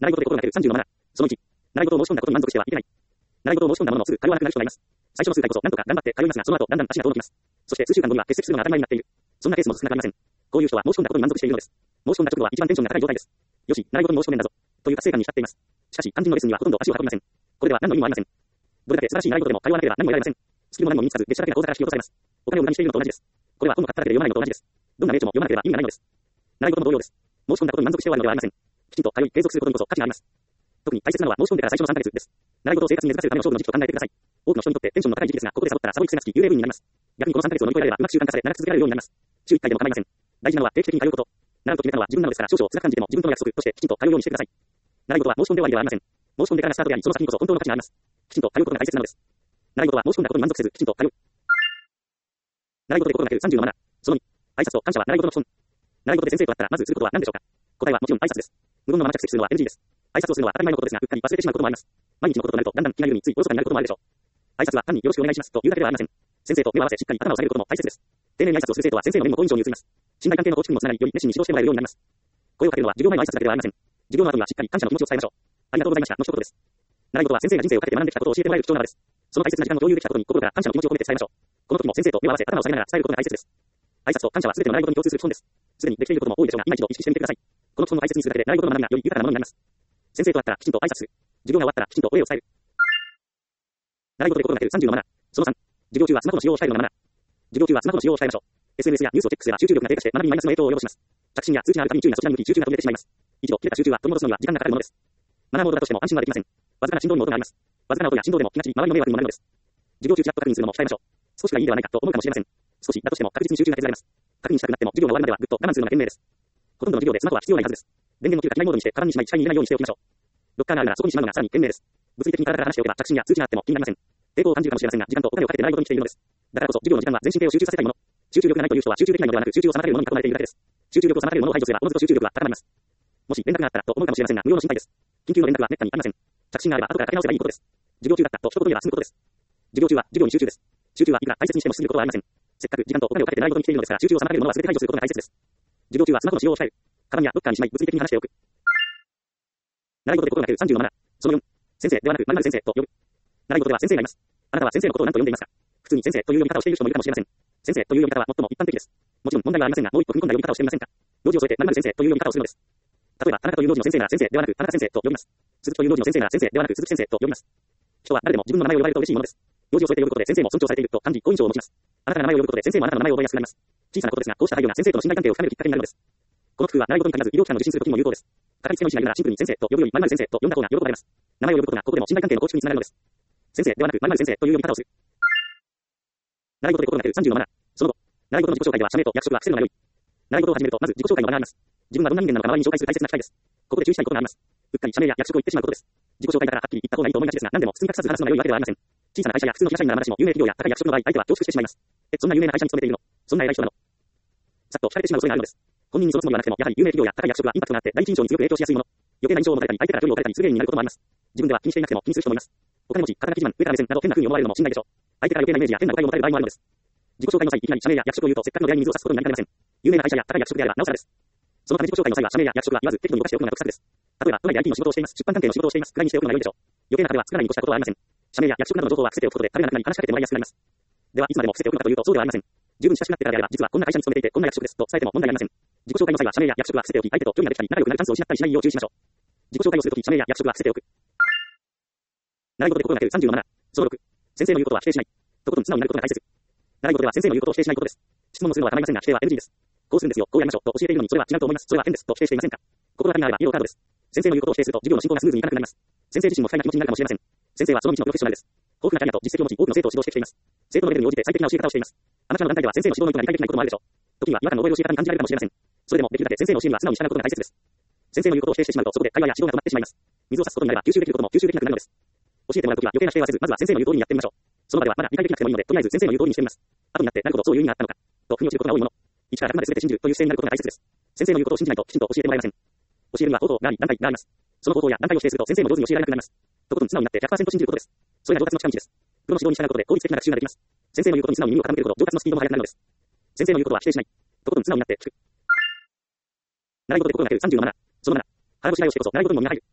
習い事で心がける37。その1。習い事を申し込んだことに満足してはいけない。習い事を申し込んだもののすぐ通わなくなる人がいます。最初の数回こそ何とか頑張って通いますが、その後だんだん足が遠のきます。そして数週間後には欠席するのが当たり前になっている。そんなケースも少なくありません。こういう人は申し込んだことに満足しているのです。申し込んだ直後は一番テンションが高い状態です。よし、習い事に申し込めんだぞ。という達成感に浸っています。しかし、肝心のレッスンにはほとんど足を運びません。これでは何の意味もありません。どれだけ素晴らしい習い事でも通わなければ何も得られません。スキルも何も身につかず、月謝だけが口座から引き落とされます。お金を無駄にしているのと同じです。これは本を買っただけで読まないのと同じです。どんな名著も読まなければ意味がないのです。習い事も同様です。申し込んだことに満足して終わるのではありません。きちんと通い継続することにこそ価値があります。特に大切なのは申し込んでから最初の3ヶ月です。習い事を生活に根付かせるための勝負の時期と考えてください。多くの人にとってテンションの高い時期ですが、ここでサボったらサボり癖がつき幽霊部員になります。逆にこの3ヶ月を乗り越えられればうまく習慣化され長く続けられるようになります。週1回でも構いません。大事なのは定期的に通うこと。習うと決めたのは自分なのですから少々辛く感じても自分との約束としてきちんと通うようにしてください。習い事は申し込んで終わりではありません。申し込んでからがスタートであり、その先にこそ本当の価値があります。きちんと通うことが大切なのです。習い事は申し込んだことに満足せずきちんと通う。習い事で心がける37。その2。挨拶と感謝は習い事の基本。習い事で先生と会ったらまずすることは何でしょうか。答えはもちろん挨拶です。無言のまま着席するのは NG です。挨拶をするのは当たり前のことですが、うっかり忘れてしまうこともあります。毎日のこととなるとだんだん気が緩みついおろそかになることもあるでしょう。挨拶は単によろしくお願いしますというだけではありません。先生と目を合わせしっかり頭を下げることも大切です。丁寧に挨拶をする生徒は先生の目にも好印象に移ります。信頼関係の構築にもつながり、より熱心に指導してもらえるようになります。声をかけるのは授業前の挨拶だけではありません。授業の後にはしっかり感謝の気持ちを伝えましょう。ありがとうございましたの一言です。習い事は先生が人生をかけて学んできたことを教えてもらえる貴重な場です。その大切な時間を共有できたことに心から感謝の気持ちを込めて伝えましょう。この時も先生と目を合わせ頭を下げながら伝えることが大切です。挨拶と感謝は全ての習い事に共通する基本です。すでにできていることも多いでしょうが、今一度意識してみてください。この基本を大切にするだけで習い事の学びがより豊かなものになります。先生と会ったらきちんと挨拶する。授業が終わったらきちんとお礼を伝える。習い事で心がける37。その3。授業中はスマホの使用を控えるのがマナー。授業中はスマホの使用を控えましょう。SNS やニュースをチェックすれば集中力が低下して学びにマイナスの影響を及ぼします。着信や通知があるたびに注意なそちらに向き集中が途切れてしまいます。一度切れた集中は取り戻すのには時間がかかるものです。マナーモードだとしても安心はできません。わずかな振動にも音があります。わずかな音や振動でも気が散り周りの迷惑にもなるのです。授業中チラッと確認するのも控えましょう。少しがいいではないかと思うかもしれません。少しだとしても確実に集中が削られます。確認したくなっても授業が終わるまではぐっと我慢するのが賢明です。ほとんどの授業でスマホは必要ないはずです。電源の切るか機内モードにしてカバンにしまい視界に入れないようにしておきましょう。ロッカーがあるならそこにしまうのがさらに賢明です。物理的に体から離しておけば着信や通知があっても気になりません。抵抗を感じるかもしれませんが、時間とお金をかけて習い事に来ているのです。だからこそ授業の時間は全神経を集中させたいもの。集中力がないという人は集中できないのではなく、集中を妨げるものに囲まれているだけです。集中力を妨げるものを排除すればおのずと集中力は高まります。もし連絡があったらと思うかもしれませんが、無用の心配です。緊急の連絡は滅多にありません。着信があれば後からかけ直せばいいことです。授業中だったと一言言えば済むことです。授業中は授業に集中です。集中はいくら大切にしてもしすぎることはありません。せっかく時間とお金をかけて習い事に来ているのですから、集中を妨げるものは全て排除することが大切です。授業中はスマホの使用を控える。カバンやロッカーにしまい物理的に離しておく。習い事で心がける37。その4。先生ではなく〇〇先生と呼ぶ。習い事では先生がいます。あなたは先生のことを何と呼んでいますか。普通に先生という呼び方をしている人もいるかもしれません。先生という呼び方は最も一般的です。もちろん問題はありませんが、もう一歩踏み込んだ呼び方をしてみませんか。用事を添えて〇〇先生という呼び方をするのです。例えば、田中という用事の先生なら先生ではなく田中先生と呼びます。鈴木という用事の先生なら先生ではなく鈴木先生と呼びます。人は誰でも自分の名前を呼ばれると嬉しいものです。用事を添えて呼ぶことで先生も尊重されていると感じ、好印象を持ちます。あなたが名前を呼ぶことで先生もあなたの名前を覚えやすくなります。小さなことですが、こうした配慮が先生との信頼関係を深めるきっかけになるのです。この工夫は習い事に限らず医療機関の受診するときにも有効です。かかりつけの医師がいるならシンプルに先生と呼ぶより〇〇先生と呼んだ方が喜ばれます。名前を呼ぶことがここでも信頼関係の構築につながるのです。先生ではなく〇〇先生という呼び方をする。習い事で心がける37。その後、習い事の自己紹介では社名と役職は伏せるのが良い。習い事を始めるとまず自己紹介の場があります。自分はどんな人間なのか周りに紹介する大切な機会です。ここで注意したいことがあります。うっかり社名や役職を言ってしまうことです。自己紹介だからはっきり言った方がいいと思いがちですが、何でも包み隠さず話すのが良いわけではありません。小さな会社や普通の会社員ならまだしも有名企業や高い役職の場合、相手は恐縮してしまいます。そんな有名な会社に勤めているの。そんな偉い人なの。さっと聞かれてしまう恐れがあるのです。本人にそのつもりはなくても、やはり有名企業や高い役職はインパクトがあって第一印象に強く影響しやすいもの。余計な印象を持たれたり、相手から距離を置かれたりする原因になることもあります。自分では気にしていなくても気にする人もいます。お金持ち、肩書き自慢、上から目線など変な風に思われるのも心外でしょう。相手から余計なイメージや変な誤解を持たれる場合もあるのです。自己紹介の際、いきなり社名や役職を言うとせっかくの出会いに水を差すことになりかねません。有名な会社や高い役職であればなおさらです。そのため自己紹介の際は社名や役職は言わず適度にぼかしておくのが得策です。例えば、都内で IT の仕事をしています。出版関係の仕事をしています。くらいにしておくのが良いでしょう。余計な壁は作らないに越したことはありません。社名や役職などの情報は伏せておくことで彼らに話しかけてもらいやすくなります。では、いつまでも伏せておくのかというとそうではありません。十分親しくなってからであれば、実はこんな会社に勤めていてこんな役職ですと伝えても問題ありません。自己紹介の際は社名や役職は伏せておき、相手と距離ができたり仲良くなるチャンスを失ったりしないよう注意しましょう。自己紹介をするとき社名や役職は伏せておく。習い事で心がける37。その6。先生の言うことは否定しない。とことん素直になることが大切。習い事では先生の言うことを否定しないことです。質問をするのは構いませんが否定は NG です。こうするんですよ、こうやりましょうと教えているのにそれは違うと思います。それは変ですと否定していませんか。心当たりがあればイエローカードです。先生の言うことを否定すると授業の進行がスムーズにいかなくなります。先生自身も不快な気持ちになるかもしれません。先生はその道のプロフェッショナルです。豊富なキャリアと実績を持ち多くの生徒を指導してきています。生徒のレベルに応じて最適な教え方をしています。あなたの団体では先生の指導の意図が理解できないこともあるでしょう。時には違和感の覚える教え方に感じられるかもしれません。それでもできるだけ先生の教えには素直に従うことが大切です。先生の言うことを否定してしまうとそこで会話や指導が止まってしまいます。水を差すことになれば吸収できることも吸収できなくなるのです。教えてもらうときは余計な否定はせず、まずは先生の言う通りにやってみましょう。その場ではまだ理解できなくてもいいので、とりあえず先生の言う通りにしてみます。後になってなるほどそういう意味があったのかと腑に落ちることが多いもの。一から100まで全て信じるという姿勢になることが大切です。先生の言うことを信じないときちんと教えてもらえません。教えるには方法があり、団体があります。その方法や団体を否定すると先生も上手に教えられなくなります。とことん素直になって 100% 信じることです。それが上達の近道です。プロの指導に従うことで効率的な学習ができます。先生の言うことに素直に耳を傾けるほど上達のスピードも速くなるのです。先生の言うことは否定しない。とことん素直になって聞く。習い事で心がける37。その7。腹ごしらえをしてこそ習い事にも身が入る。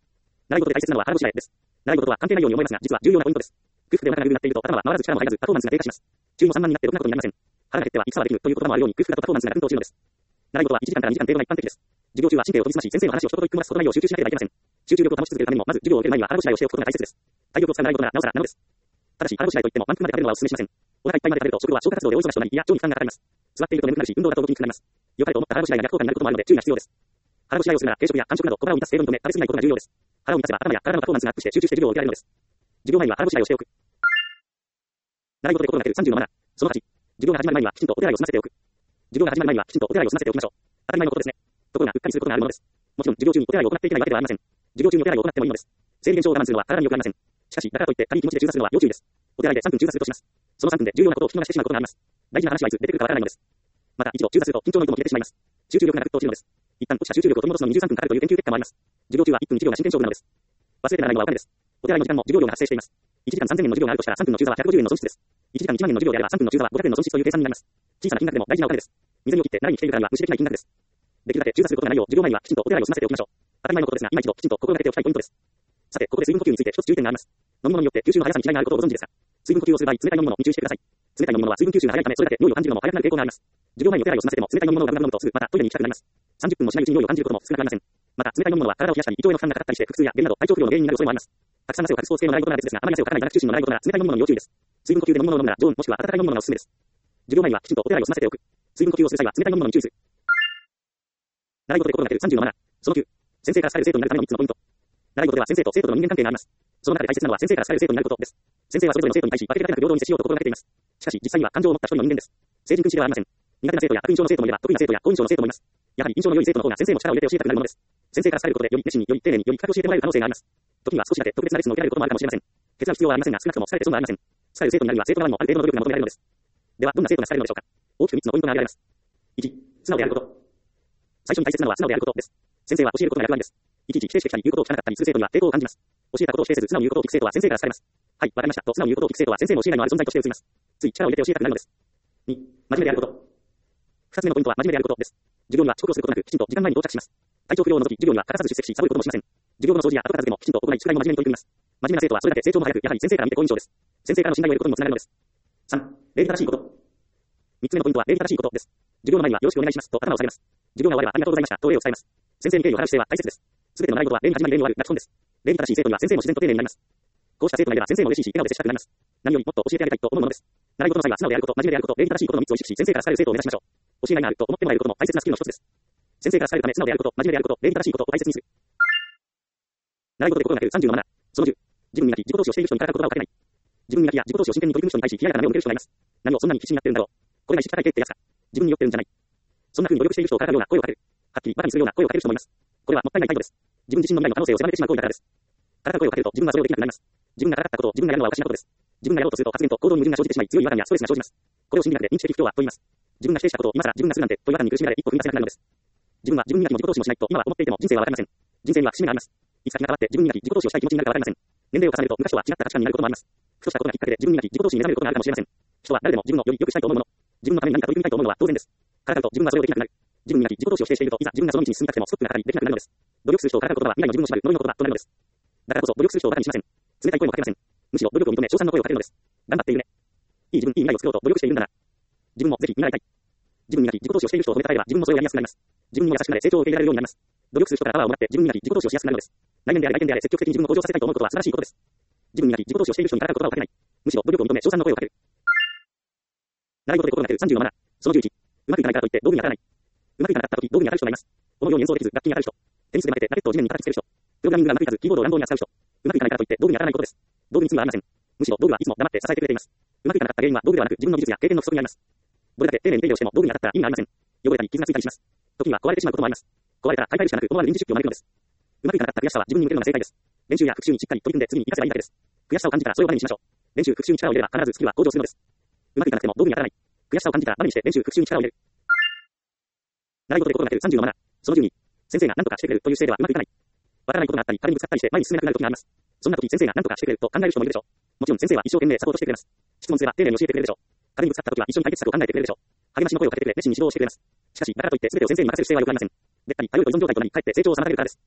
習い事で大切なのは腹ごしらえです。習い事とは関係ないように思いますが、実は重要なポイントです。空腹でお腹が緩くなっていると頭は回らず力も入らずパフォーマンスが低下します。注も散漫になってろくなことになりません。腹が減っては戦はできるという言葉もあるように空腹だとパフォーマンスが奮闘するのです。習い事は1時間から2時間程度が一般的です。授業中は神経を研ぎ澄まし、先生の話を一言一句も出すことないよう集中しなければいけません。集中力を保ち続けるためにも、まず授業を受ける前には腹ごしらえをしておくことが大切です。体力を使う習い事ならなおさらなのです。ただし腹ごしらえといっても満腹まで食べるのはお勧めしません。お腹いっぱいまで食べると食後は消化活動で大忙しとなり、胃や腸に負担がかかります。座っていると眠くなるし、運動だと動きにくくなります。良かれと思った腹ごしらえが逆効果になることもあるので注意が必要です。腹ごしらえをするなら軽食や間食など小腹を満たす成分に止め食べ過ぎないことが重要です。腹を満たせば頭や体のパフォーマンスがアップして集中して授業を受けられるのです。授業前には腹ごしらえをしておく。習い事で心がける30のマナー。その8。授業が始まる前にはきちんとお手洗いを済ませておく。授業が始まる前にはきちんとお手洗いを済ませておきましょう。当たり前のことですね。ところがうっかりすることがあるものです。もちろん授業中にお手洗いを行っていけないわけではありません。授業中にお手洗いを行ってもいいのです。生理現象を我慢するのは体に良くありません。しかし、だからといって軽い気持ちで中座するのは要注意です。お手洗いで3分中座するとします。その3分で重要なことを聞き逃してしまうことがあります。大事な話はいつ出てくるかわからないのです。また一度中座すると緊張の糸も切れてしまいます。集中力がぐっと落ちるのです。一旦落ちた集中力を取り戻すのに23分かかるという研究結果もあります。授業中は1分1秒が真剣勝負なのです。忘れてならないのはお金です。お手洗いの時間も授業料が発生しています。1時間3000円の授業があるとしたら3分の中座は150円の損失です。1時間1万円の授業であれば3分の中座は500円の損失という計算になります。小さな金額でも大事なお金です。水にを切って習いに来ているからには無視できない金額です。できるだけ中座することがないよう授業前にはきちんとお手洗いを済ませておきましょう。当たり前のことですが、今一度きちんと心がけておきたいポイントです。さて、ここで水分補給について一つ注意点があります。飲み物によって吸収の速さに違いがあることをご存知ですか？水分補給をする場合、冷たい飲み物に注意してください。冷たい飲み物は水分吸収が速いため、それだけ尿意を感じるのも速くなる傾向があります。授業前にお手洗いを済ませても冷たい飲み物をガブガブ飲むとすぐまたトイレに行きたくなります。30分もしないうちに尿意を感じることも少なくありません。また、冷たい飲み物は体を冷やしたり、胃腸への負担がかかったりして腹痛や下痢など体調不良の原因になる恐れもあります。たくさん汗をかくスポーツ系の習い事なら別ですが、あまり汗をかかない学習心の習い事なら冷たい飲み物に要注意です。水分補給で飲み物を飲むなら常温もしくは温かい飲み物がおすすめです。授業前にはきちんとお手洗いを済ませておく。水分補給をする際は冷たい飲み物に注意する。習い事で心がける30のマナー。その9。先生から好かれる生徒になるための3つのポイント。習い事では先生と生徒との人間関係があります。その中で大切なのは先生から好かれる生徒になることです。先生はそれぞれの生徒に対し分け隔てなく平等に接しようと心がけています。しかし実際には感情を持った一人の人間です。成人君子ではありません。苦手な生徒や悪印象の生徒もいれば得意な生徒や好印象の生徒もいます。やはり印象の良い生徒の方が先生も力を入れて教えたくなるものです。先生から好かれることでより熱心により丁寧により深く教えてもらえる可能性があります。時には少しだけ特別なレッスンを受けられることもあるかもしれません。決断必要はありませんが少なくとも好かれて損はありません。好かれる生徒になるには生徒側にもある程度の努力が求められるのです。ではどんな生徒が好かれるのでしょうか。大きく3つのポイントが挙げられます。1、素直であること。最初に大切なのは素直であることです。先生は教えることが役割です。いちいち否定してきたり言うことを聞かなかったりする生徒には抵抗を感じます。教えたことを否定せず素直に言うことを聞く生徒は先生から好かれます。はい、わかりましたと素直に言うことを聞く生徒は先生の教えがいのある存在として映ります。つい力を入れて教えたくなるのです。2、真面目であること。2つ目のポイントは真面目であることです。授業には遅刻をすることなくきちんと時間前に到着します。体調不良を除き授業には欠かさず出席しサボることもしません。授業後の掃除や後片付けもきちんと行い宿題も真面目に取り組みます。真面目な生徒はそれだけ成長も早くやはり先生から見て好印象です。先生からの信頼を得ることにもつながるのです。3、礼儀正しいこと。3つ目のポイントは礼儀正しいことです。授業の前にはよろしくお願いしますと頭を下げます。授業が終わればありがとうございましたと礼を伝えます。先生に敬意を払う姿勢は大切です。すべての習い事は礼に始まり礼に終わるが基本です。礼儀正しい生徒には先生も自然と丁寧になります。こうした生徒がいれば先生も嬉しいし笑顔で接したくなります。何よりもっと教えてあげたいと思うものです。習い事の際は素直であること、真面目であること、礼儀正しいことの3つを意識し先生から好かれる生徒を目指しましょう。教えがいがあると思ってもらえることも大切なスキルの一つです。先生から好かれるため素直であること、真面目であること、礼儀正しいことを大切にする。習い事で心がける30のマナー。その10。自分磨き、自己投資をしている人にからかう言葉をかけない。自分磨きや自己投資を真剣に取り組む人に対し冷ややかな目を向ける人がいます。何をそんなに必死になってるんだろう。これが意識高い系ってやつか。自分に酔ってるんじゃない。そんな風に努力している人をからかうような声をかける。はっきりバカにするような声をかける人もいます。これはもったいない態度です。自分自身の未来の可能性を狭めてしまう行為だからです。からかう声をかけると自分はそれをできなくなります。自分がからかったことを自分がやるのはおかしなことです。自分がやろうとすると発言と行動に矛盾が生じてしまい強い違和感やストレスが生じます。これを心理学で認知的不協和と言います。自分が否定したことを今更自分がするなんてと違和感に苦しめられ一歩踏み出せなくなるのです。自分は自分磨きも自己投資もしないと今は思っていても人生はわかりません。人生には節目があります。いつか日が変わって自分磨き自己投資をしたい気持ちになるかわかりません。年齢を重ねると昔とは違った価値観になることもあります。ふとしたことがきっかけで自分磨き自己投資に目覚めることがあるかもしれません。人は誰でも自分のより良くしたいと思うもの、自分のために何か取り組みたいと思うのは当然です。からかうと自分はそれをできなくなる。自分磨き自己投資を否定しているといざ自分がその道に進みたくてもストップがかかりできなくなるのです。努力する人をからかうことは未来の自分を縛る呪いの言葉となるのです。だからこそ努力する人をバカにしません。冷たい声もかけません。むしろ努力を認め称賛の声をかけるのです。頑張っているね。いい自分、いい未来を作ろうと努力しているんだな。自分もぜひ見習いたい。自分磨き自己投資をしている人を褒めたたえれば自分もそれをやりやすくなります。自分にも優しくなれ成長を受け入れられるようになります。努力する人からパワーをもらって自分磨き自己投資をしやすくなるのです。内面であれ外見であれ積極的に自分を向上させたいと思うことは素晴らしいことです。自分磨き自己投資をしている人にからかう言葉をかけない。むしろ努力を認め称賛の声をかける。習い事で心がける30のマナー。その11。うまくいかないからといって道具に当たらない。うまくいかなかった時道具に当たる人がいます。このように演奏できず楽器に当たる人。テニスで負けてラケットを地面に叩きつける人。プログラミングがうまくいかずキーボードを乱暴に扱う人。うまくいかないからといって道具に当たらないことです。道具に罪はありません。むしろ道具はいつも黙って支えてくれています。うまくいかなかった原因は道具ではなく自分の技術や経験の不足にあります。どれだけ丁寧に手入れをしても道具に当たったら意味がありません。汚れたり傷がついたりします。時には壊れてしまうこともあります。壊れたら買い替えるしかなく思わぬ臨時出費を招くのです。うまくいかなかった悔しさは自分に向けるのが正解です。練習や復習にしっかり取り組んで次に活かせばいいだけです。悔しさを感じたらそれをバネにしましょう。練習復習に力を入れれば必ずスキルは向上するのです。うまくいかなくても道具に当たらない。悔しさを感じたらバネにして練習復習に力を入れる。習い事で心がける30のマナー。その12。先生が何とかしてくれるという姿勢ではうまくいかない。わからないことがあったり壁にぶつかったりして前に進めなくなる時があります。そんな時先生が何とかしてくれると考える人もいるでしょう。もちろん先生は一生懸命サポートしてくれます。質問すれば丁寧に教えてくれるでしょう。壁にぶつかった時は一緒に解決策を考えてくれるでしょう。励ましの声をかけてくれ熱心に指導をしてくれます。しかしだからといって全てを先生に任せる姿勢は良くありません。べったり頼ると依存状態となりかえって成長を妨げるからです。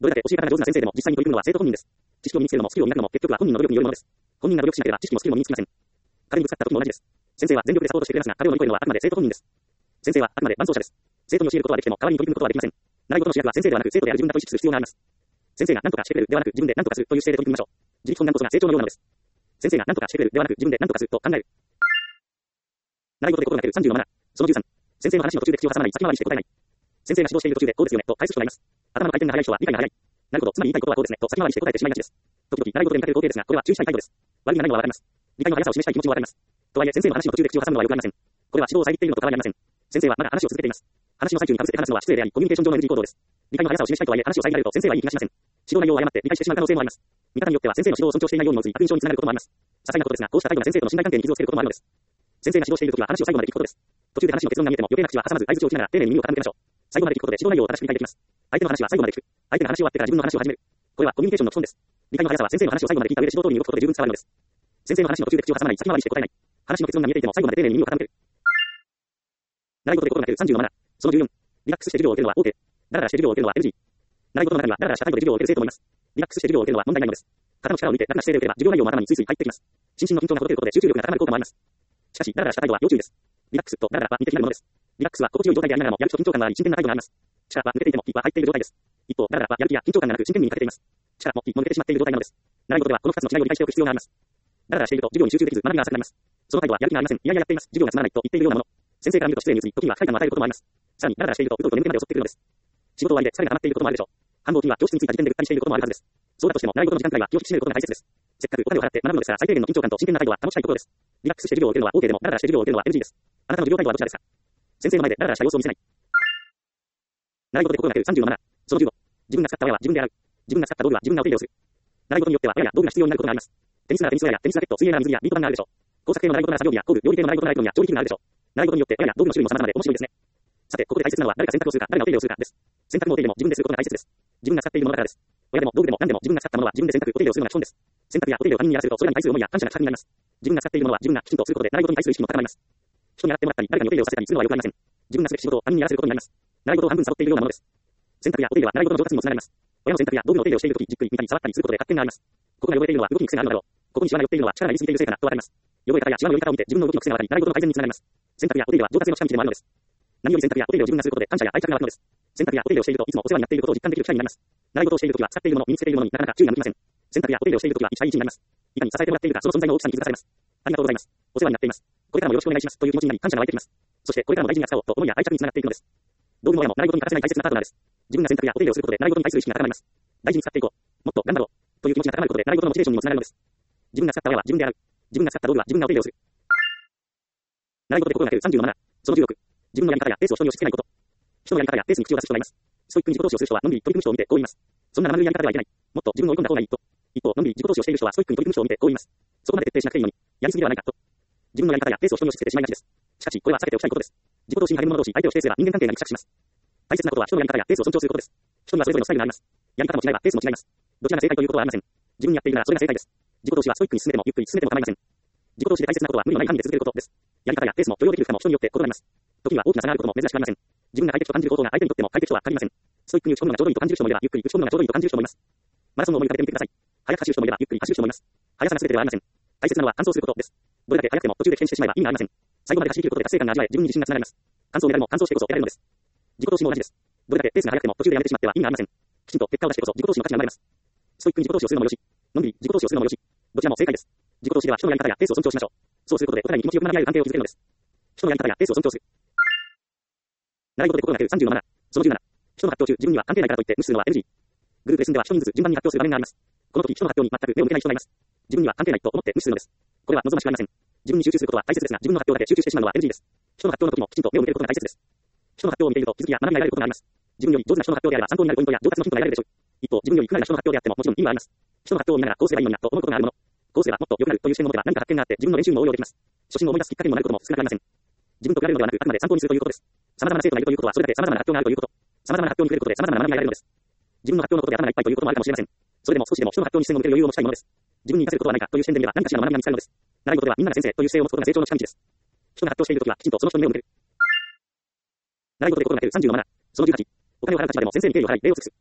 どれだけ教え方が上手な先生でも実際に取り組むのは生徒本人です。知識を身につけるのもスキルを磨くのも結局は本人の努力によるものです。本人が努力しなければ知識もスキルも身につきません。壁にぶつかった時も同じです。先生は全力でサポートしてくれますが、壁を乗り越えるのはあくまで生徒本人です。先生はあくまで伴走者です。生徒に教えることはできても代わりに取り組むことはできません。習い事の主役は先生ではなく生徒である自分だと意識する必要があります。先生が何とかしてくれるではなく自分で何とかするという姿勢で取り組みましょう。自力本願こそが成長のようなのです。先生が何とかしてくれるではなく自分で何とかすると考える。習い事で心がける30のマナー。その13。先生の話の途中で口を挟まない先回りして答えない。先生が指導している途中でこうですよねと返す人がいます。頭の回転が速い人は理解が早い。なるほど、つまり言いたいことはこうですねと先回りして答えてしまいがちです。時々習い事で見かける光景ですが、これは注意したい態度です。悪いがないのはわかります。理解の速さを示したい気持ちもわかります。とはいえ先生の話の途中で口を挟むのはよくありません。これは指導を遮っているのと変わりありません。先生はまだ話を続けています。話の最中に被せて話すのは失礼であり、コミュニケーション上の NG 行動です。理解の速さを示したいとはいえ話を遮られると先生はいい気がしません。指導内容を誤って理解してしまう可能性もあります。見方によっては先生の指導を尊重していないようにも映り悪印象につながることもあります。些細なことですが、こうした態度が先生との信頼関係に傷をつけることもあるのです。先生が指導しているときは話を最後まで聞くことです。途中で話の結論が見えても余計な口は挟まず相槌を打ちながら丁寧に耳を傾けましょう。最後まで聞くことで指導内容を正しく理解できます。相手の話は最後まで聞く。相手が話し終わってから自分の話を始める。これはコミュニケーションの基本です。理解の速さは先生の話を最後まで聞いた上で指導通りに動くことで十分伝わるのです。先生の話の途中で口を挟まない先回りして答えない。話の結論が見えていても最後まで丁寧に耳を傾ける。習い事で心がける30のマナー。その14。リラックスして授業を受けるのは OK。だらだらして授業を受けるのは NG。習い事の中にはだらだらした態度で授業を受ける生徒もいます。リラックスして授業を受けるのは問題ないのです。肩の力を抜いて楽な姿勢で受ければ授業内容も頭にスイスイ入ってきます。心身の緊張がほどけることで集中力が高まる効果もあります。しかし、だらだらした態度は要注意です。リラックスとだらだらは似て非なるものです。リラックスは心地よい状態でありながらもやる気と緊張感があり真剣な態度があります。力は抜けていても気は入っている状態です。一方、だらだらはやる気や緊張感がなく真剣に欠けています。力も気も抜けてしまっている状態なのです。習い事ではこの2つの違いを理解しておく必要があります。だらだらしていると授業に集中できず学びが浅くなります。その態度はやる気がありません。いやいややっています。授業がつまらないと言っているようなもの。先生から見ると失礼に移り、時には不快感を与えることもあります。さらに、だらだらしているとうとうと眠気まで襲ってくるのです。仕事終わりで疲れが溜まっていることもあるでしょう。繁忙期には教室に着いた時点でぐったりしていることもあるはずです。そうだとしても、習い事の時間くらいは気を引き締めることが大切です。せっかくお金を払って学ぶのですから、最低限の緊張感と真剣な態度は保ちたいところです。リラックスして授業を受けるのは OK でも、だらだらして授業を受けるのは NG です。あなたの授業態度はどちらですか？先生の前でだらだらした様子を見せない。習い事で心がける30のマナー。その15。自分が使った親は自分である。自分が使った道具は自分がお手入れをする。習い事によっては親や道具が必要になることがあります。テニスならテニス親やテニスラケット、水泳なら水着やビート板があるでしょう。工作系の習い事なら作業着や工具、料理系の習い事なら料理や調理器具があるでしょう。習い事によって親や道具の種類も様々で面白いですね。さて、ここで大切なのは誰が選択をするか、誰がお手入れをするかです。選択もお手入れも自分ですることが大切です。自分が使っているものだからです。親でも道具でも何でも自分が使ったものは自分で選択、お手入れをするのが基本です。選択やお手入れを他人にやらせるとそれらに対する思いや感謝が高くなります。自分が使っているものは自分がきちんとすることで習い事に対する意識も高まります。人にやってもらったり、誰かにお手入れをさせたりするのはよくありません。自分がすべき仕事を他人にやらせることになります。習い事を半分サボっているようなものです。選択やお手入れは習い事の上達にもつながります。親の選択や道具のお手入れをしているとき、じっくり見たり触ったりすることで発見があります。ここが汚れているのは動きに癖があるのだろう。ここにシワが寄っているのは力が入りすぎているせいかなとわかります。汚れ方やシワの寄り方を見て自分の動きの癖が分かり、習い事の改善につながります。選択やお手入れは上達への近道でもあるのです。何より選択やお手入れを自分がすることで感謝や愛着が湧くのです。選択やお手入れをしているといつもお世話になっていることを実感できる機会になります。習い事をしているときは使っているもの、身につけているものになかなか注意が向きません。選択やお手入れをしているときは一対一になります。いかに支えてもらっているかその存在の大きさに気づかされます。ありがとうございます。お世話になっています。これからもよろしくお願いしますという気持ちになり感謝が湧いてきます。そしてこれからも大事に扱おうと思いや愛着につながっていくのです。道具も親も習い事に欠かせない大切なパートナーです。自分が選択やお手入れをすることで習い事に対する意識が高まります。大事に使っていこう。もっと頑張ろう。という気持ちが高まることで習い事のモチベーションにもつながるのです。自分が使った親は自分である。自分が使った道具は自分がお手入れをする。習い事で心がける30のマナー。その16。自分のやり方やペースを人に押し付けないこと。人のやり方やペースに口を出す人がいます。ストイックに自己投資をする人はのんびり取り組む人を見てこう言います。そんな生ぬるいやり方ではいけない。もっと自分を追い込んだ方がいいと。一方、のんびり自己投資をしている人はストイックに取り組む人を見てこう言います。そこまで徹底しなくていいのに、やりすぎではないかと。自分のやり方やペースを人に押し付けてしまいがちです。しかし、これは避けておきたいことです。自己投資に励む者同士、相手を否定すれば人間関係がぎくしゃくします。大切なことは人のやり方やペースを尊重することです。人にはそれぞれのスタイルがあります。やり方も違いはペースも違います。どちらが正解ということはありません。自分にやっているならそれが正解です。自己投資はストイックに進めてもゆっくり進めても構いません。自己投資で大切なことは無理のない範囲で続けることです。やり方やペースも許容できるかも人によって異なります。時には大きな差があることも珍しくありません。自分が快適と感じることが相手にとっても快適とは限りません。ストイックに打ち込むのがちょうどいいと感じる人もいれば、ゆっくり打ち込むのがちょうどいいと感じる人もいます。マラソンを思い浮かべてみてください。速く走る人もいれば、ゆっくり走る人もいます。速さが全てではありません。大切なのは完走することです。どれだけ速くても途中で棄権してしまえば意味がありません。最後まで走り切ることで達成感が味わえ、自分に自信がつながります。完走メダルも完走してこそ得られるのです。自己投資も同じです。どれだけペースが速くても途中でやめてしまっては意味がありません。きちんと結果を出してこそ自己投資の価値が生まれます。ストイックに自己投資をするのもよし、のんびり自己投資をするのもよし、どちらも正解です。自己投資では人のやり方やペースを尊重しましょう。そうすることでお互いに気持ちよく学び合える関係を築けるのです。人のやり方やペースを尊重する。習い事で心がける30のマナー。その17。人の発表中、自分には関係ないからといって無視するのは NG。グループレッスンでは一人ずつ順番に発表する場面があります。この時、人の発表に全く目を向けない人がいます。自分には関係ないと思って無視するのです。これは望ましくありません。自分に集中することは大切ですが、自分の発表だけ集中してしまうのは NG です。人の発表の時もきちんと目を向けることが大切です。人の発表を見ていると気づきや学びが得られることがあります。自分より上手な人の発表であれば参考になるポイントや上達のヒントが得られるでしょう。一方、自分より不慣れな人の発表であってももちろん意味はあります。人の発表を見ながらこうすればいいのになと思うことがあるもの。こうすればもっと良くなるという視点のもとが何か発見があって自分の練習にも応用できます。初心を思い出すきっかけにもなることも少なくありません。自分と比べるのではなくあくまで参考にするということです。様々な生徒がいるということはそれだけ様々な発表があるということ。様々な発表に触れることで様々な学びが得られるのです。自分の発表のことで頭がいっぱいということもあるかもしれません。それでも少しでも人の発表に視線を向ける余裕を持ちたいものです。自分に活かせることはないかという視点で見れば何かしらの学びが見つかるのです。習い事ではみんなが先生という姿勢を持つことが成長の近道です。人が発表しているときはきちんとその人に目を向ける。習い事で心がける30のマナー。その18。お金を払う立場でも先生に敬意を払い礼を尽くす。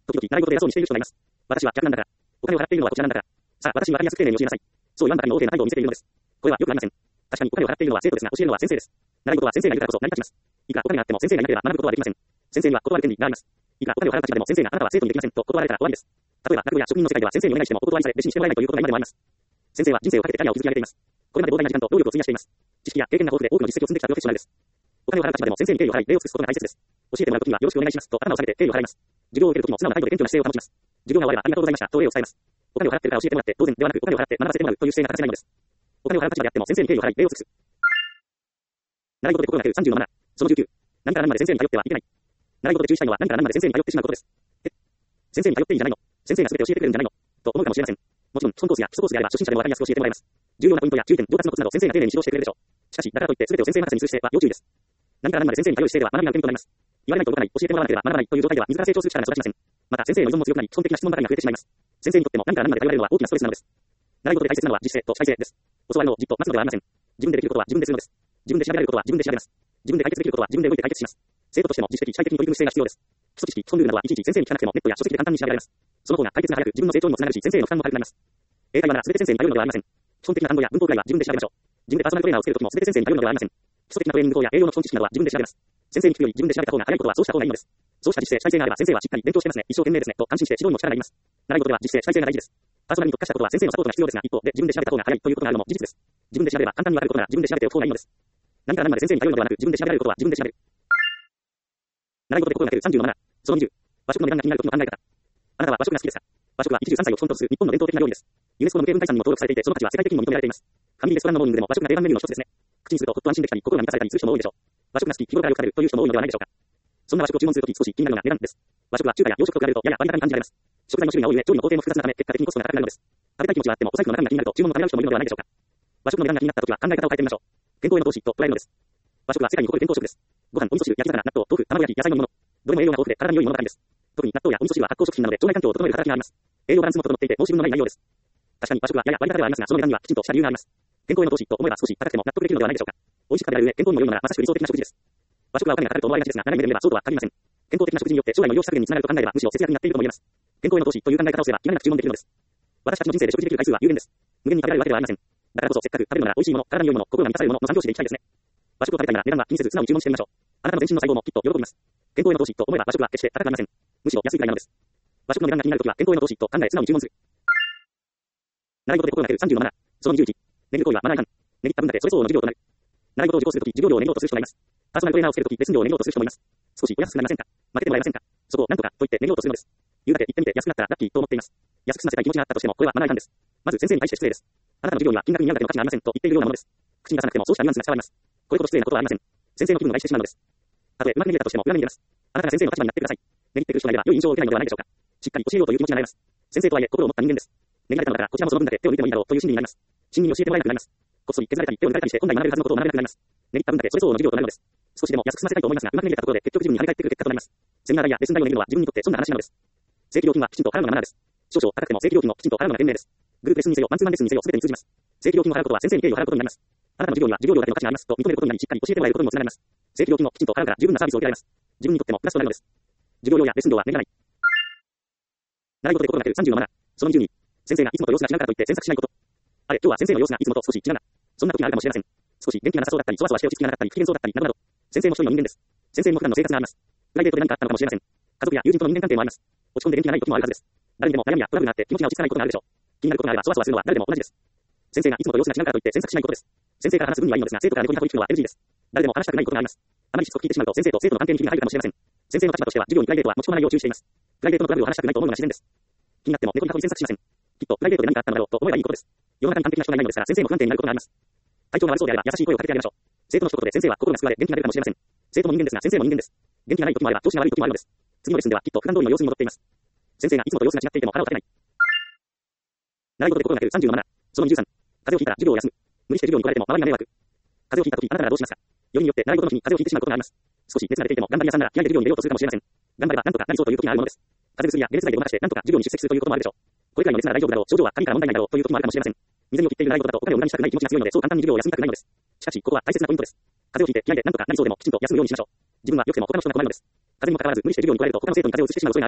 時々、習い事で偉そうにしている人がいます。私は客なんだから。お金を払っているのはこちらなんだから。さあ、私にわかりやすく丁寧に教えなさい。そう言わんばかりの大手な態度を見せているのです。これはよくありません。確かにお金を払っているのは生徒ですが、教えるのは先生です。習い事は先生がいるからこそ成り立ちます。いくらお金があっても先生がいなければ学ぶことはできません。先生には断る権利があります。いくらお金を払う立場でも先生があなたは生徒にできませんと断られたら終わりです。例えば、学校や職人の世界では先生にお願いしてもお断りされ、弟子にしてもらえないということが今でもあります。先生は人生をかけてキャリアを築き上げています。これまで膨大な時間と労力を費やしています。知識や経験が豊富で多くの実績を積んできたプロフェッショナルです。お金を払う立場でも先生に敬意を払い、礼を尽くすことが大切です。教えてもらうときにはよろしくお願いしますと頭を下げて敬意を払います。授業を受けるときも素直な態度で謙虚な姿勢を保ちます。授業が終わればありがとうございましたと礼を伝えます。お金を払ってるから教えてもらって当然ではなく、お金を払って学ばせてもらうという姿勢が欠かせないのです。お金を払う立場であっても先生に敬意を払い、礼を尽くす。習い事で心がける30のマナー。その19。何から何まで先生に頼ってはいけない。習い事で注意したいのは何から何まで先生に頼ってしまうことです。先生に頼っていいんじゃないの。先生が全て教えてくれるんじゃないのと思うかもしれません。もちろん、基本コースや基礎コースであれば初心者でもわかりやすく教えてもらえます。重要なポイントや注意点、上達のコツなど先生が丁寧に指導してくれるでしょう。しかし、だからといって全てを先生任せにする姿勢は要注意です。何から何まで先生に頼る姿勢では学びが受け身となります。言われないと動かない、教えてもらわなければ学ばないという状態では自ら成長する力が育ちません。また先生への依存も強くなり、基本的な質問ばかりが増えてしまいます。先生にとっても何から何まで頼られるのは大きなストレスなのです。習い事で大切なのは実践と主体性です。教わるのをじっと待つのではありません。自分でできることは自分でするのです。自分で調べられることは自分で調べます。自分で解決できることは自分で動いて解決します。生徒としても自主的、主体的に取り組む姿勢が必要です。基礎知識、基本ルールなどはいちいち先生に聞かなくてもネットや書籍で簡単に調べられます。その方が解決が早く自分の成長にもつながるし、先生への負担も軽くなります。英会話なら全て先生に頼るのではありません。基本的な単語や文法くらいは自分で調べましょう。自分でパーソナルトレーナーをつけるときも全て先生に頼るのではありません。基礎的なトレーニング法や栄養の基本知識などは自分で調べます。先生に聞くより自分で調べた方が早いことはそうした方がいいのです。そうした実践、主体性があれば先生はしっかり勉強してますね、一生懸命ですねと安心して指導にも力がいります。習い事では実践、主体性が大事です。パーソナルに特化したことは先生のサポートが必要ですが、一方で自分で調べた方が早いということがあるのも事実です。自分で調べれば簡単にわかることなら自分で調べておく方がいいのです。何から何まで先生に頼るのではなく、自分で調べられることは自分で調べる。習い事で心がける30のマナー。その20。和食の値段が気になる時の考え方。あなたは和食が好きですか？和食は一汁三菜を基本とする日本の伝統的な料理です。ユネスコの無形文化遺産にも登録されていて、その価値は世界的にも認められています。ファミリーレストランのモーニングでも和食が定番メニューの一つですね。口にするとほっと安心できたり、心が満たされたりする人も多いでしょう。和食が好き、日頃からよく食べるという人も多いのではないでしょうか。そんな和食を注文するとき少し気になるのが値段です。和食は中華や洋食と比べるとやや割高に感じられます。食材の種類が多い上、調理の工程も複雑なため、結果的にコストが高くなるのです。食べたい気持ちはあっても、お財布の中身が気になると注文のためらう人もいるのではないでしょうか。和食の値段が気になったときは考え方を変えてみましょう。健康への投資と捉えるのです。和食は世界に誇る健康食です。ご飯、お味噌汁、焼き魚、納豆、豆腐、卵焼き、野菜のもの。どれも栄養が豊富で体に良い物ばかりです。特に納豆やお味噌汁は発酵食品なので腸内環境を整える働きがあります。栄養バランスも整っていて申し分のない内容です。確かに和食はやや割高ではありますが、その値段にはきちんとした理由があります。健康への投資と思えば少し高くても納得できるのではないでしょうか。美味しく食べられる上、健康にも良いのならまさしく理想的な食事です。和食はお金がかかると思われがちですが、長い目で見ればそうとは限りません。健康的な食事によって将来の医療費削減につながると考えればむしろ節約になっているとも言えます。健康への投資という考え方をすれば気兼ねなく注文できるのです。私たちの人生で食事できる回数は有限です。無限に食べられるわけではありません。だからこそせっかく食べるのなら美味しいもの、体に良いもの、心が満たされるものの三拍子でいきたいですね。和食を食べたいなら値段は気にせず素直に注文してみましょう。あなたの全身の細胞もきっと喜びます。健康への投資と思えば和食は決して高くありません。むしろ安いくらいなのです。和食の値段が気になるときは健康への投資と考え素直に注文する。習い事で心がける30のマナー。その21。寝る行為はマナー違反。寝切った分だけそれ相応の授業となる。習い事を受講するとき授業料を寝ようとする人がいます。パーソナルトレーナーをつけるときレッスン料を寝ようとする人もいます。少しお安くなりませんか？負けてもらえませんか？そこをなんとかと言って寝ようとするのです。言うだけ言ってみて安くなったらラッキーと思っています。安く済ませたい気持ちがあったとしてもこれはマナー違反です。まず先生に対して失礼です。あなたの授業には金額にあるだけの価値がありませんと言っているようなものです。口に出さなくてもそうしたニュアンスが伝わります。これほど失礼なことはありません。先生の気分を害してしまうのです。たとえうまく寝れたとしても裏目に出ます。あなたが先生の立場になってください。寝切ってくる人がいれば良い印象を受けないのではないでしょうか。しっかり教えようという気持ちがなります。先生とはいえ心を持った人間です。寝られたのだからこちらもその分だけ手を抜いてもいいだろうという心理になります。真に教えてもらえなくなります。こっそり削られたり手を抜かれたりして本来学べるはずのことを学べなくなります。寝切った分だけそれ相応の授業となるのです。少しでも安く済ませたいと思いますが、うまく寝れたところで結局自分に跳ね返ってくる結果となります。セミナー代やレッスン代を寝るのは自分にとって損な話なのです。正規料金はきちんと払うのがマナーです。少々高くても正規料金をきちんと払うのが賢明です。グループレッスンにせよ、マンツーマンレッスンにせよ、すべてに通じます。正規料金を払うことは先生に敬意を払うことになります。あなたの授業には授業料だけの価値がありますと認めることになり、しっかり教えてもらえることにもつながります。正規料金をきちんと払うから十分なサービスを受けられます。自分にとってもプラスとなるのです。授業料やレッスン料は値がない。習い事で心がける30のマナー。その22。先生がいつもと様子が違うからといって詮索しないこと。あれ、今日は先生の様子がいつもと少し違うな。そんな時があるかもしれません。少し元気がなさそうだったり、そわそわして落ち着きがなかったり、不機嫌そうだったり、などなど。先生も一人の人間です。先生も普段の生活があります。プライベートで何かあったのかもしれません。家族や友人との人間関係もあります。落ち込んで元気がない時もあるはずです。誰にでも悩みやトラブルがあって気持ちが落ち着かないことがあるでしょう。気になることがあればそわそわするのは誰でも同じです。先生がいつもと様子が違うからといって詮索しないことです。先生から話す分にはいいのですが、生徒から横にたどり着くのは NG です。誰でも話したくないことがあります。あまりしつこく聞いてしまうと先生と生徒の関係にひびが入るかもしれません。先生の立場としては授業にプライベートは持ち込まないよう注意しています。プライベートのトラブルを話したくないと思うのが自然です。気になっても猫にたどり詮索しません。きっとプライベートで何かあったのだろうと思えばいいことです。世の中に完璧な人がいないのですから先生も不安定になることがあります。体調が悪そうであれば優しい声をかけてあげましょう。生徒の一言で先生は心が救われ元気が出るかもしれません。生徒も人間ですが先生も人間です。元気がない時もあれば調子が悪い時もあるのです。次のレッスンではきっと普段通りの様子に戻っています。先生がいつもと様子が違っていても腹を立てない。習い事で心がける30のマナー。その23。風邪をひいたら授業を休む。無理して授業に来られても周りが迷惑。風邪をひいた時あなたならどうしますか？よりによって習い事の日に風邪をひいてしまうことがあります。少し熱が出ていても頑張り屋さんなら気合で授業に出ようとするかもしれません。頑張ればなんとかなりそうという時があるものです。風邪薬や解熱剤でごまかしてなんとか授業に出席するということもあるでしょう。これくらいの熱なら大丈夫だろう、症状は神から問題ないだろうという時もあるかもしれません。水にを切っている習い事だとお金を無駄にしたくない気持ちが強いのでそう簡単に授業を休みたくないのです。しかしここは大切なポイントです。風邪をひいて気合でなんとかなりそうでもきちんと休むようにしましょう。自分は良くても他の人が困るのです。風邪にもかかわらず無理して授業に来られると他の生徒に風邪を移してしまう恐れがあります。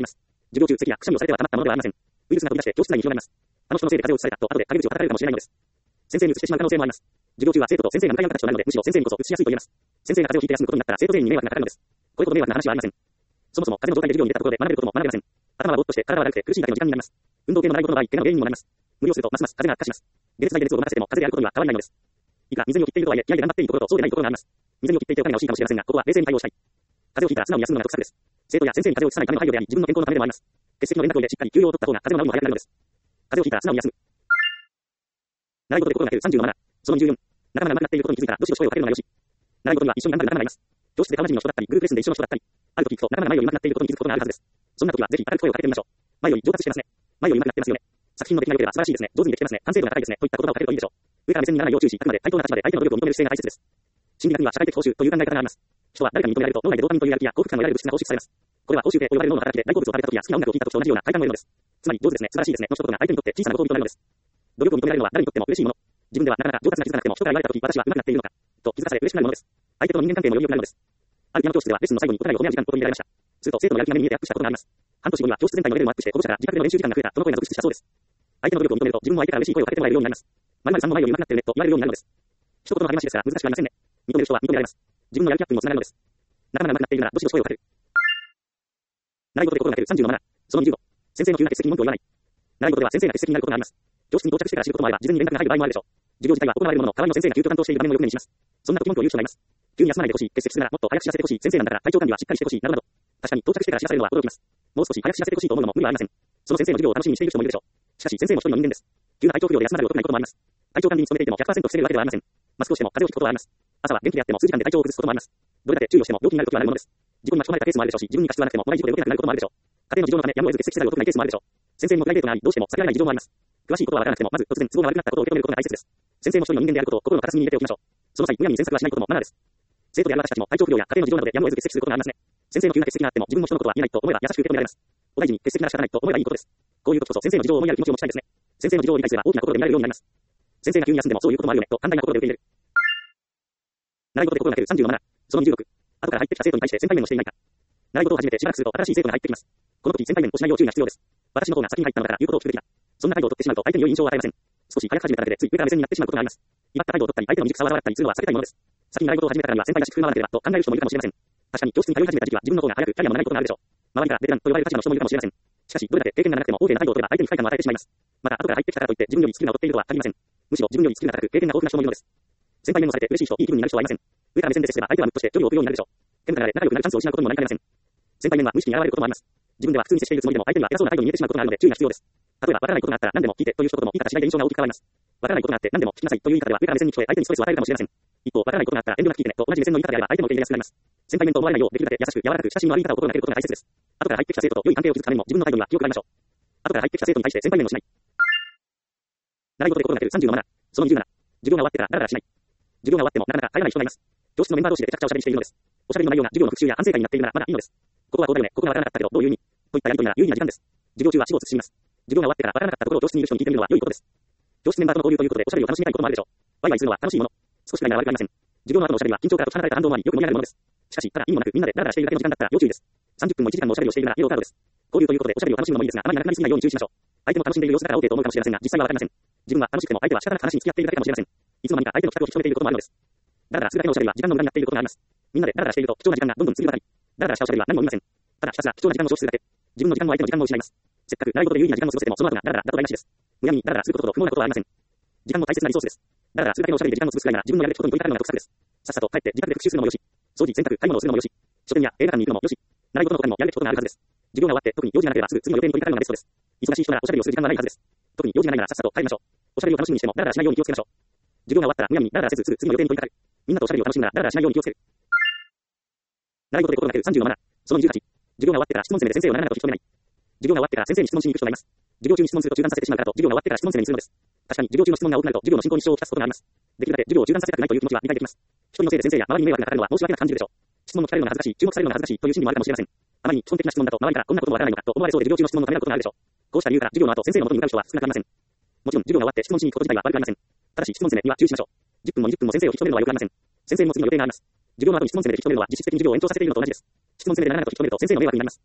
授業中、咳やくしゃみをされてはたまったものではありません。ウイルスが飛び出して教室内に広がります。あの人のせいで風邪を移されたと後で陰口を叩かれるかもしれないのです。先生に移してしまう可能性もあります。授業中は生徒と先生が向かい合う形となるので、むしろ先生にこそ移しやすいと言えます。先生が風邪をひいて休むことになったら生徒全員に迷惑がかかるのです。これほど迷惑な話はありません。そもそも風邪の状態で授業に出たところで学べることも学べません。頭はぼーっとして体はだるくて苦しいだけの時間になります。運動系の習い事の場合、怪我の原因にもなります。無理をするとますます風邪が悪化します。解熱剤で熱を任せても風邪であることには変わりないのです。いくら水にを切っているとはいえ、気合で頑張っていいところとそうでないところがあります。水にを切っていてお金が欲しいかもしれませんが、ここは冷静に対応したい。風邪をひいたら素直に休むのが得策です。生徒や先生に風邪を移さないための配慮であり、自分の健康のためでもあります。欠席の連絡を入れ、しっかり休養を取った方が風邪の治りも早くなるのです。風邪をひいたら素直に休む。習い事で心がける30のマナー。その24。仲間が上手くなっていることに気づいたら、どしどし声をかけるのがよし。習い事には一緒に頑張る仲間がいます。教室で顔なじみの人だったり、グループレッスンで一緒の人だったり、ある時聞くと仲間が前より上手くなっていることに気づくことがあるはずです。そんな時はぜひ明るく声をかけてみましょう。前より上達してますね。前より上手くなってますよね。作品の出来が良ければ素晴らしいですね。上手にできてますね。完成度が高いですね。といった言葉をかけるといいでしょう。上から目線にならない要注意し、あくまで対等な立場で相手の努力を認める姿勢が大切です。心理学には社会的報酬という考え方があります。人は誰かに認められると脳内でドーパミンというやる気や幸福感を得られる物質が放出されます。これは報酬系と呼ばれる脳の働きで大好物を食べた時や好きな音楽を聴いた時と同じような快感を得るのです。つまり上手ですね、素晴らしいですねの一言が相手にとって小さなご褒美となるのです。努力を認められるのは誰にとっても嬉しいもの。自分ではなかなか上達が気づかなくても人から言われた時私は上手くなっているのかと気づかされ嬉しくなるものです。相手との人間関係もより良くなるのです。あるピアノ教室ではレッスンの最後に答えを褒め合う時間と取り入れられました。すると生徒のやる気が目に見えてアップしたことがあります。半年後には教室全体のレベルもアップして保護者が自宅での練習時間が増えたとの声が続出したそうです。相手の努力を認めると自分も相手から嬉しい声をかけてもらえるようになります。〇〇さんも前より上手くなってるねと言われるようになるのです。一言の励ましですが難しくありませんね。認める人は認められます。自分のやる気アップにもつながるのです。仲間が上手くなっているならどしどし声をかける。習い事で心がける30のマナー。その25。先生の急な欠席に文句を言わない。習い事では先生が欠席になることがあります。教室に到着してから仕事もあれば事前に連絡が入る場合もあるでしょう。授業自体は行われるものの代わりの先生が急遽担当している場面もよく目にします。そんな時文句を言う人がいます。急に休まないでほしい、欠席するならもっと早く知らせてほしい、先生なんだから体調管理はしっかりしてほしい、などなど。確かに到着してから知らせるのは驚きます。もう少し早く知らせてほしいと思うのも無理はありません。その先生の授業を楽しみにしている人もいるでしょう。しかし先生も一人の人間です。急な体調不良で休まざるを得ないこともあります。体調管理に努めていても 100% 防げるわけではありません。マスクをしても風邪をひくことはあります。朝は元気であっても数時間で体調を崩すこともあります。どれだけ注意をしても病気になる時はなるものです。事故に巻き込まれたケースもあるでしょうし、自分に過失はなくても同じ事故で動けなくなることもあるでしょう。家庭の事情のためやむを得ず欠席せざるを得ないケースもあるでしょう。先生にもプライベートがあり、どうしても避けられない事情もあります。詳しいことはわからなくても、まず突然都合が悪くなったことを受け止めることが大切です。先生も一人の人間であることを心の片隅に入れておきましょう。その際、むやみに詮索はしないこともマナーです。生徒である私たちも体調不良や家庭の事情などでやむを得ず欠席することがありますね。先生の急な欠席があっても自分も人のことは言えないと思えば優しく受け止められます。お大事に欠席なら仕方ないと思えばいいことです。こういう時こそ先生の事情を思いやる気持ちを持ちたいですね。先生の事情を理解すれば大きなことで見られるようになります。先生が急に休んでもそういうこともあるよねと寛大な心で受け入れる。習い事で心がける30のマナー。その26。後から入ってきた生徒に対して先輩面をしていないか。習い事を始めてしばらくすると新しい生徒が入ってきます。この時先輩面をしないよう注意が必要です。私の方が先に入ったのだから言うことを聞くべきだ。そんな態度を取ってしまうと相手に良い印象を与えません。少し早く始めただけでつい上から目線になってしまうことがあります。威張った態度を取ったり相手の未熟さを嘲笑ったりするのは避けたいものです。先に習い事を始めたからには先輩らしく振る舞わなければと考える人もいるかもしれません。確かに教室に通い始めた時期は自分の方が早くキャリアも長いことがあるでしょう。周りからベテランと呼ばれる立場の人もいるかもしれません。しかしどれだけ経験がなくても大手な態度を取れば相手に不快感を与えてしまいます。また後から入ってきたからといって自分よりスキルが劣っているとは限りません。むしろ自分よりスキルが高く経験が豊富な人もいるのです。先輩面をされて嬉しい人、いい気分になる人はいません。上から目線で接すれば相手はムッとして距離を置くようになるでしょう。手向かられ仲良くなるチャンスを失うことにもなりかねません。先輩面は無意識に現れることもあります。自分では普通に接しているつもりでも相手には偉そうな態度に見えてしまうことがあるので注意が必要です。例えばわからないことがあったら何でも聞いてという一言も言い方次第で印象が大きく変わります。わからないことがあって何でも聞きなさいという言い方では上から目線に聞こえ相手にストレスを与えるかもしれません。一方わからないことがあったら遠慮なく聞いてねと同じ目線の言い方であれば相手も受け入れやすくなります。先輩面と思われないようできるだけ優しく柔らかく親しみの悪い言い方を心がけることが大切です。後から入ってきた生徒と良い関係を築くためにも自分の態度には気を配りましょう。後から入ってきた生徒に対して先輩面をしない。習い事で心がける30のマナー。その27。授業が終わってからダラダラしない。授業が終わってもなかなか帰らない人がいます。教室のメンバー同士でめちゃくちゃおしゃべりしているのです。おしゃべりの内容が授業の復習や反省会になっているならまだいいのです。ここはこうだよね、ここがわからなかったけどどういう意味といったやりとりなら有意義な時間です。授業中は死を慎みます。授業が終わってからわからなかったところを教室にいる人に聞いてみるのは良いことです。教室メンバーとの交流ということでおしゃべりを楽しみたいこともあるでしょう。ワイワイするのは楽しいもの。少しくらいなら悪くありません。授業の後のおしゃべりは緊張から解き放たれた反動もありよく盛り上がるものです。しかし、ただ意味もなくみんなでダラダラしているだけの時間だったら要注意です。30分も1時間もおしゃべりをしているならイエローカードです。交流ということでおしゃべりを楽しむのもいいですが、あまりなくなりすぎないように注意しましょう。相手も楽しんでいる様子だから OK と思うかもしれませんが、実際はわかりません。自分は楽しくても相手は仕方なく話に付き合っているだけかもしれません。いつの間にか相手の企画を引き止めていることもあるのです。ダラダラするだけのおしゃべりは時間の無駄になっていることがあります。みんなでダラダラしていると貴重な時間がどんどん過ぎ渡り、ダラダラしたおしゃべりは何も意味ません。ただひたすら貴重な時間を消費するだけ。自分の時間も相手の時間も失います。せっかく習い事で有意義な時間を過ごせてもその後がダラダラだと台無しです。むやみにダラダラすることほど不毛なことはありません。時間も大切なリソースです。ダラダラするだけのおしゃべりで時間を過ごすくらいなら自分のやるべきことに取り掛かるのが得策です。さっさと帰って自宅で復習するのもよし、掃除、洗濯、買い物をするのもよし、書店や映画館に行くのもよし、習い事の他にもやるべきことがあるはずです。授業が終わって特に用事がなければすぐ次の予定に取り掛かるのがベストです。忙しい人ならおしゃべりをする時間はないはずです。特に用事がないならさっさと帰りましょう。おしゃべりを楽しみにしてもダラダラしないように気をつけましょう。授業が終わったらむやみにダラダラせずすぐ次の予定に取り掛かる。みんなとおしゃべりを楽しむならダラダラしないように気をつける。習い事で心がける30のマナー。その28。授業が終わってから質問攻めで先生を長々と引き止めない。授業が終わってから先生に質問しに行く人がいます。授業中に質問すると中断させてしまうからと授業が終わってから質問攻めにするのです。確かに授業中の質問が多くなると授業の進行に支障をきたすことがあります。できるだけ授業を中断させたくないという気持ちは理解できます。一人のせいで先生や周りに迷惑がかかるのは申し訳なく感じるでしょう。質問も聞かれるのが恥ずかしい、注目されるのが恥ずかしいという心理もあるかもしれません。あまりに基本的な質問だと周りからこんなこともわからないのかと思われそうで授業中の質問のためらうことがあるでしょう。こうした理由から授業の後先生の元に向かう人は少なくありません。もちろん授業が終わって質問しに行くこと自体は悪くありません。ただし質問攻めには注意しましょう。10分も20分も先生を引き止めるのは良くありません。先生も次の予定があります。授業の後に質問攻めで引き止めるのは実質的に授業を延長させているのと同じです。質問攻めで長々と引き止めると先生の迷惑になります。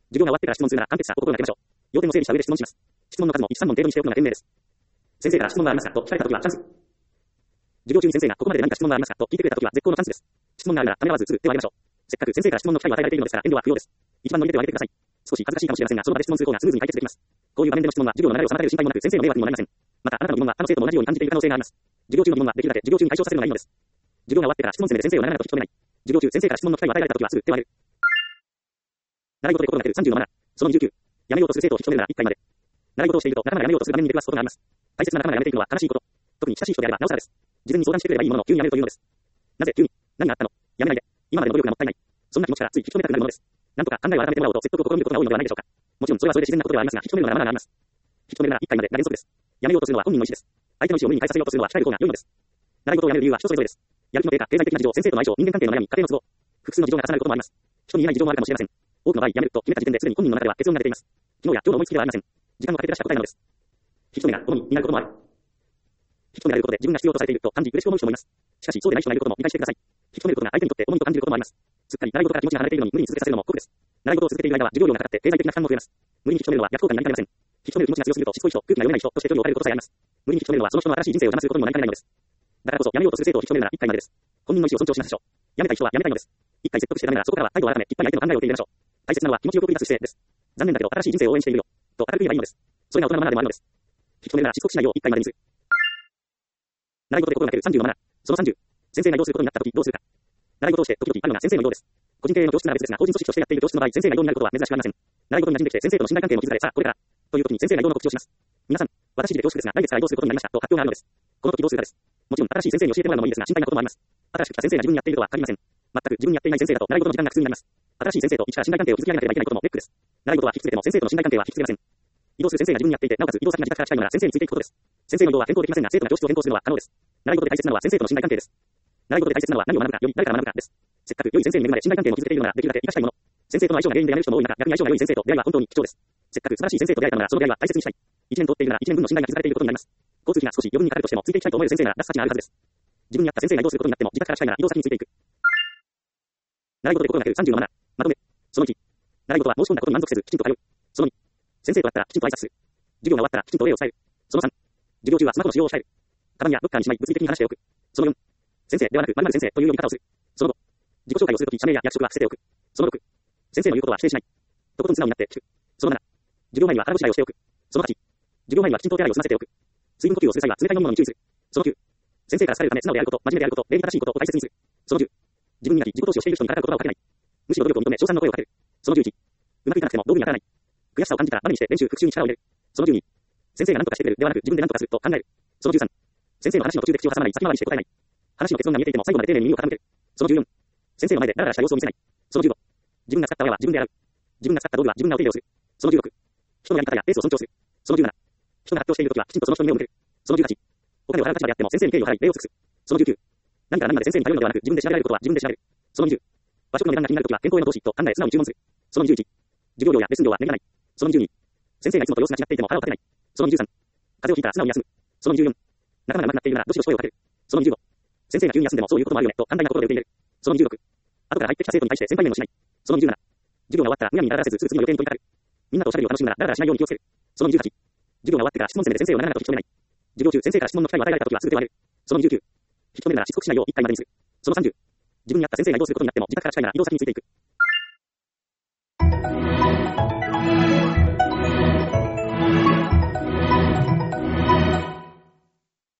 授業が終わってから質問するなら簡潔さを心がけましょう。要点を整理した上で質問します。質問の数も1、3問程度にしておくのが賢明です。先生から質問はありますかと聞かれたときはチャンス。授業中に先生がここまでで何か質問はありますかと聞いてくれたときは絶好のチャンスです。質問があるならためらわずすぐ手を挙げましょう。せっかく先生から質問の機会を与えられているのですから遠慮は不要です。一番の入れ手を挙げてください。少し恥ずかしいかもしれませんが、その場で質問する方がスムーズに解決できます。こういう場面での質問は授業の流れを妨げる心配もなく先生の迷惑にもなりません。またあなたの疑問は他の生徒も同じように感じている可能性があります。授業中の疑問はできるだけ授業中に解消させるのがいいのです。授業が終わってから質問攻めで先生を長々と聞き止めない。授業中先生から質問の機会を与えられたときはすぐ手を挙げる。習い事で心がける30のマナー。その29。やめようとする生徒を引き止めるなら1回まで。習い事をしていると仲間がやめようとする場面に出くわすことがあります。大切な仲間がやめていくのは悲しいこと。特に親しい人であればなおさらです。事前に相談してくればいいものの急にやめるというのです。なぜ急に何があったのやめないで。今までの努力がもったいない。そんな気持ちからつい引き止めたくなるものです。なんとか考えを改めてもらおうと説得を試みることが多いのではないでしょうか。もちろんそれはそれで自然なことではありますが、引き止めるのならマナーがあります。引き止めるなら1回までが原則です。やめようとするのは本人の意思です。相手の意思を無理に変えさせようとするのは控える方が良いのです。習い事をやめる理由は人それぞれです。やる気の低下、経済的な事情、先生との相性、人間関係の悩み、家庭の都合、複数の事情が重なることもあります。人に言えない事情もあるかもしれません。多くの場合、やめると決めた時点ですでに本人の中では結論が出ています。昨日や今日の思いつきではありません。時間をかけて出した答えなのです。引き止めが重荷になることもある。引き止められることで自分が必要とされていると感じ嬉しく思う人もいます。しかしそうでない人がいることも理解してください。引き止めることが相手にとって重荷と感じることもあります。すっかり習い事から気持ちが離れているのに無理に続けさせるのも酷です。習い事を続けている間は授業料がかかって経済的な負担も増えます。無理に引き止めるのは逆効果になりかねません。引き止める気持ちが強すぎるとしつこい人、空気が読めない人として距離を置かれることさえあります。無理に引き止めるのはその人の新しい人生を邪魔することにもなりかねないのです。だからこそやめようとする生徒を引き止めるなら1回までです。本人の意思を尊重しましょう。やめたい人はやめたいのです。1回説得してダメならそこからは態度を改め、きっぱり相手の考えを受け入れましょう。大切なのは気持ちよく繰り出す姿勢です。残念だけど新しい人生を応援しているよ。と明るく言えばいいのです。それが大人のマナーでもあるのです。引き止めるならしつこくしないよう1回までにする。習い事で心がける30のマナー。その30。先生が移動することになった時どうするか。習い事をして時々あるのが先生の移動です。個人経営の教室なら別ですが、法人組織としてやっている教室の場合、先生が移動になることは珍しくありません。習い事に馴染んできて先生との信頼関係も築かれ、さあこれからという時に先生が移動の告知をします。皆さん、私立で教室ですが来月から移動することになりましたと発表があるのです。この時どうするかです。もちろん新しい先生に教えてもらうのもいいですが、心配なこともあります。新しく来た先生が自分にやっていることは限りません。全く自分にやっていない先生だと習い事の時間が苦痛になります。新しい先生と一から信頼関係を築き上げなければいけないこともネックです。習い事は引き継いでも先生との信頼関係は引き継げません。移動する先生が自分にやっていて、なおかつ移動先が自宅から近いのなら先生についていくことです。先生の移動は変更できませんが、生徒が教室を変更するのは可能です。習い事で大切なのは先生との信頼関係です。習い事で大切なのは何を学ぶか、より誰から学ぶかです。せっかく良い先生に見るまで信頼関係を築けているのならできるだけ生かしたいもの。先生との相性が原因でやめる人も多い中、逆に相性が良い先生と出会いは本当に貴重です。せっかく素晴らしい先生と出会えたのならその出会いは大切にしたい。1年とっているなら1年分の信頼が築かれていることになります。交通費が少し余分にかかるとしてもついていきたいと思える先生なら出す価値があるはずです。自分に合った先生が移動することになっても自宅から近いなら移動先についていく。習い事で心がける30のマナー。まとめ。その1。習い事は申し込んだことに満足せずきちんと通う。その2。先生と会ったらきちんと挨拶する。授業が終わったらきちんとお礼を伝える。その3。授業中はスマホの使用を控える。カバンやロッカーにしまい物理的に離しておく。その4。先生ではなく〇〇先生という呼び方をする。その5。自己紹介をするとき社名や役職は伏せておく。その6。先生の言うことは否定しない。とことん素直になって聞く。その7。授業前には腹ごしらえをしておく。その8。授業前にはきちんと手洗いを済ませておく。水分補給をする際は冷たい飲み物に注意する。その9。先生から好かれるため素直であること、真面目であること、礼儀正しいことを大切にする。その10。自分になり自己投資をしている人にからかう言葉をかけない。むしろ努力を認め称賛の声をかける。その11。うまくいかなくても道具に当たらない。悔しさを感じたらバネにして練習復習に力を入れる。その12。先生が何とかしてくれるではなく自分で何とかすると考える。その13。先生の話の途中で口を挟まない先回りして答えない。話の結論が見えていても最後まで丁寧に耳を傾ける。その14。先生の前でダラダラした様子を見せない。その15。自分が使った親は自分で洗う。自分が使った道具は自分がお手入れをする。その16。人のやり方やペースを尊重する。その17。人が発表しているときはきちんとその人に目を向ける。その18。お金を払う立場であっても先生に敬意を払い礼を尽くす。その19。何から何まで先生に頼るのではなく自分で調べられることは自分で調べる。その20。和食の値段が気になるときは健康への投資と考え素直に注文する。その21。授業料やレッスン料は値がない。その22。先生がいつもと様子が違っていても腹を立てない。その23。風邪をひいたら素直に休む。その24。仲間が上手くなっているならどしどし声をかける。その25。先生が急に休んでもそういうこともあるよねと寛大な心で受け入れる。その26。後から入ってきた生徒に対して先輩面をしない。その27。授業が終わったらむやみにダラダラせずすぐ次の予定に取り掛かる。みんなとおしゃべりを楽しむならダラダラしないように気をつける。その28。授業が終わってから質問攻めで先生を長々と引き止めない。授業中先生から質問の機会を与えられたときはすぐ手を挙げる。その29。引き止めるならしつこくしないよう1回までにする。その30。自分に合った先生が移動することになっても自宅から近いなら移動先についていく。